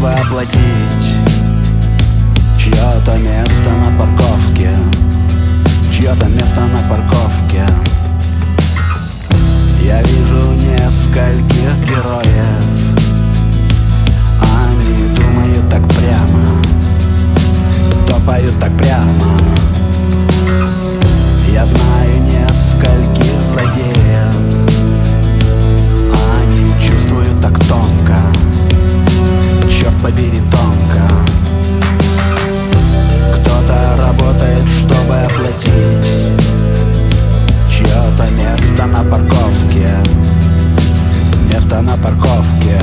чтобы оплатить чье-то место на парковке, чье-то место на парковке. Я вижу нескольких героев, они думают так прямо, топают так прямо. Я знаю нескольких злодеев, они чувствуют так тонко, черт побери, тонко. Кто-то работает, чтобы оплатить чье-то место на парковке, место на парковке.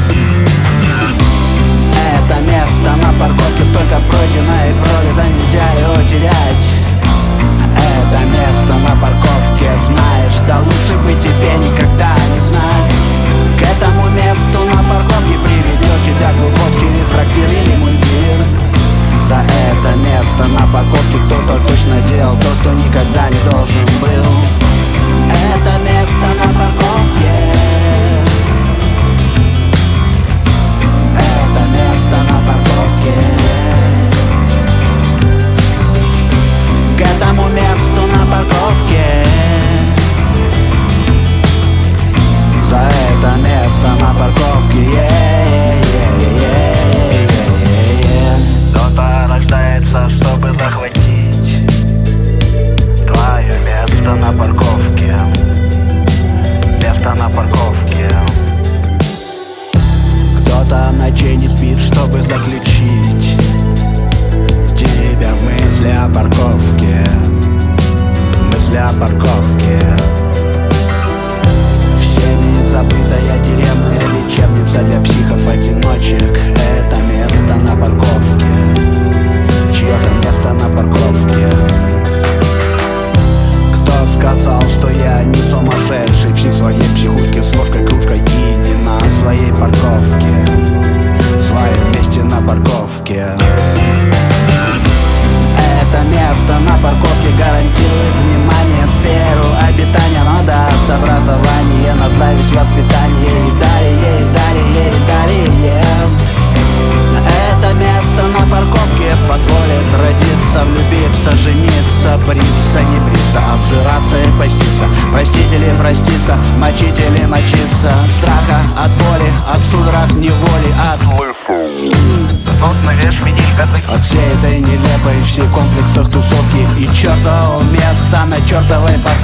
Это место на парковке столько пройдено и пролито, нельзя его терять. Это место на парковке, знаешь, да лучше бы тебе никогда не знать. К этому месту на парковке приведет тебя глубок через трактир или мундир. За это место на парковке кто-то точно делал то, что никогда не должен был. Это место на парковке, это место на парковке. К этому месту на парковке, за это место на парковке. Кто-то рождается, чтобы захватить твое место на парковке, место на парковке. Кто-то ночей не спит, чтобы заключить тебя в мысли о парковке, мысли о парковке. Всеми забытая тюремная лечебница для психов-одиночек. Это место на парковке, чье-то место на парковке. Кто сказал, что я не сумасшедший? Пси своей психушки с ложкой, кружкой и не на своей парковке, в своем месте на парковке. Это место на парковке гарантирует внимание, сферу обитания, но даст образование на зависть, воспитание и далее, и далее, и далее. Это место на парковке позволит родиться, влюбиться, жениться, бриться, не бриться, обжираться и поститься, простить или проститься, мочить или мочиться. Страха от боли, от судорог неволи, от от всей этой нелепой, всей комплексах тусовки и чертового места на чертовой парковке.